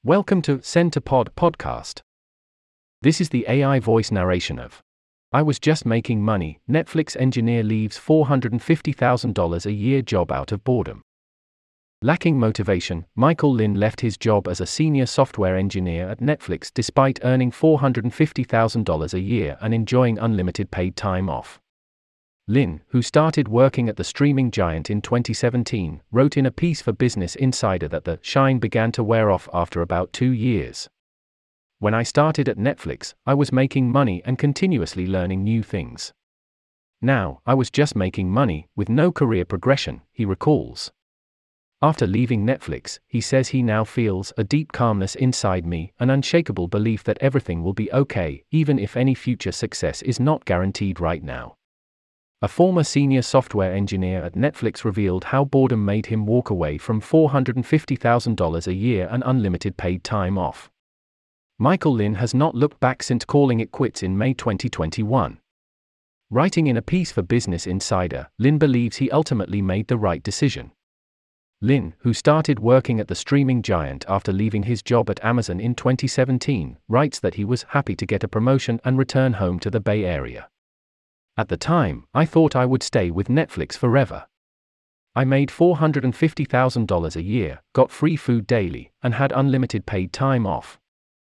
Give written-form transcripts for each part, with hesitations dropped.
Welcome to Send to Pod podcast. This is the AI voice narration of I was just making money, Netflix engineer leaves $450,000 a year job out of boredom. Lacking motivation, Michael Lin left his job as a senior software engineer at Netflix despite earning $450,000 a year and enjoying unlimited paid time off. Lin, who started working at the streaming giant in 2017, wrote in a piece for Business Insider that the shine began to wear off after about 2 years. When I started at Netflix, I was making money and continuously learning new things. Now, I was just making money, with no career progression, he recalls. After leaving Netflix, he says he now feels a deep calmness inside me, an unshakable belief that everything will be okay, even if any future success is not guaranteed right now. A former senior software engineer at Netflix revealed how boredom made him walk away from $450,000 a year and unlimited paid time off. Michael Lin has not looked back since calling it quits in May 2021. Writing in a piece for Business Insider, Lin believes he ultimately made the right decision. Lin, who started working at the streaming giant after leaving his job at Amazon in 2017, writes that he was happy to get a promotion and return home to the Bay Area. At the time, I thought I would stay with Netflix forever. I made $450,000 a year, got free food daily, and had unlimited paid time off.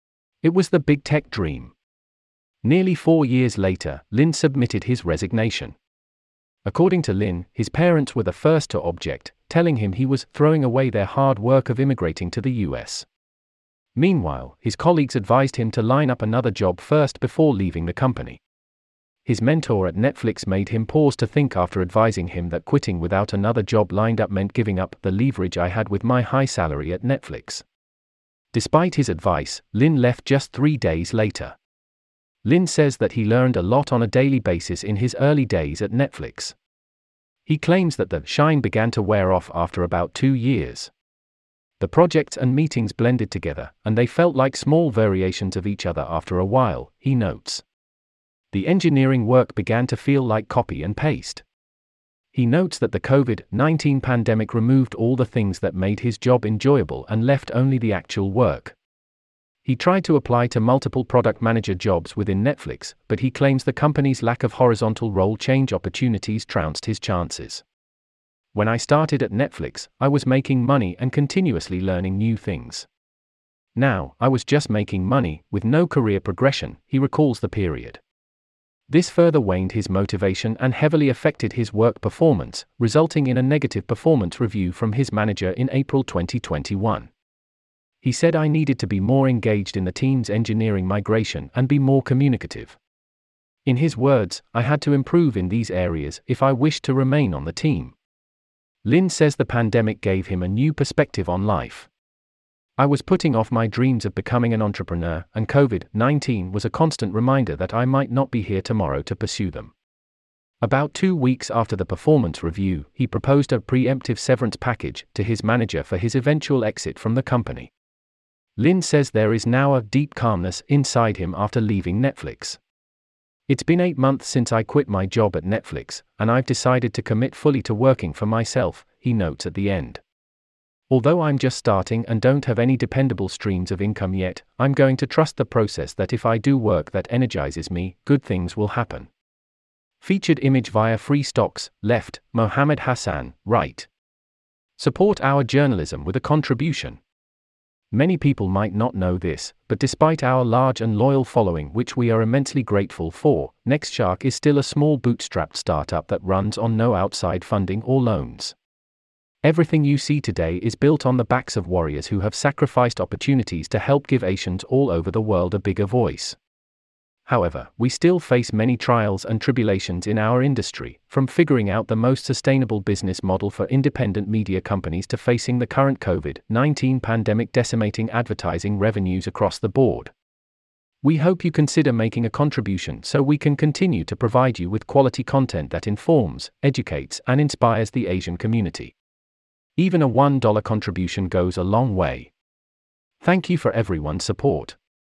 It was the big tech dream. Nearly 4 years later, Lin submitted his resignation. According to Lin, his parents were the first to object, telling him he was throwing away their hard work of immigrating to the US. Meanwhile, his colleagues advised him to line up another job first before leaving the company. His mentor at Netflix made him pause to think after advising him that quitting without another job lined up meant giving up the leverage I had with my high salary at Netflix. Despite his advice, Lin left just 3 days later. Lin says that he learned a lot on a daily basis in his early days at Netflix. He claims that the shine began to wear off after about 2 years. The projects and meetings blended together, and they felt like small variations of each other after a while, he notes. The engineering work began to feel like copy and paste. He notes that the COVID-19 pandemic removed all the things that made his job enjoyable and left only the actual work. He tried to apply to multiple product manager jobs within Netflix, but he claims the company's lack of horizontal role change opportunities trounced his chances. When I started at Netflix, I was making money and continuously learning new things. Now, I was just making money, with no career progression, he recalls the period. This further waned his motivation and heavily affected his work performance, resulting in a negative performance review from his manager in April 2021. He said I needed to be more engaged in the team's engineering migration and be more communicative. In his words, I had to improve in these areas if I wished to remain on the team. Lin says the pandemic gave him a new perspective on life. I was putting off my dreams of becoming an entrepreneur, and COVID-19 was a constant reminder that I might not be here tomorrow to pursue them. About 2 weeks after the performance review, he proposed a preemptive severance package to his manager for his eventual exit from the company. Lin says there is now a deep calmness inside him after leaving Netflix. It's been 8 months since I quit my job at Netflix, and I've decided to commit fully to working for myself, he notes at the end. Although I'm just starting and don't have any dependable streams of income yet, I'm going to trust the process that if I do work that energizes me, good things will happen. Featured image via Free Stocks, left, Mohammed Hassan, right. Support our journalism with a contribution. Many people might not know this, but despite our large and loyal following which we are immensely grateful for, NextShark is still a small bootstrapped startup that runs on no outside funding or loans. Everything you see today is built on the backs of warriors who have sacrificed opportunities to help give Asians all over the world a bigger voice. However, we still face many trials and tribulations in our industry, from figuring out the most sustainable business model for independent media companies to facing the current COVID-19 pandemic decimating advertising revenues across the board. We hope you consider making a contribution so we can continue to provide you with quality content that informs, educates, and inspires the Asian community. Even a $1 contribution goes a long way. Thank you for everyone's support.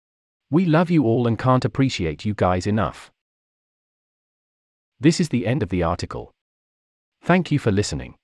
We love you all and can't appreciate you guys enough. This is the end of the article. Thank you for listening.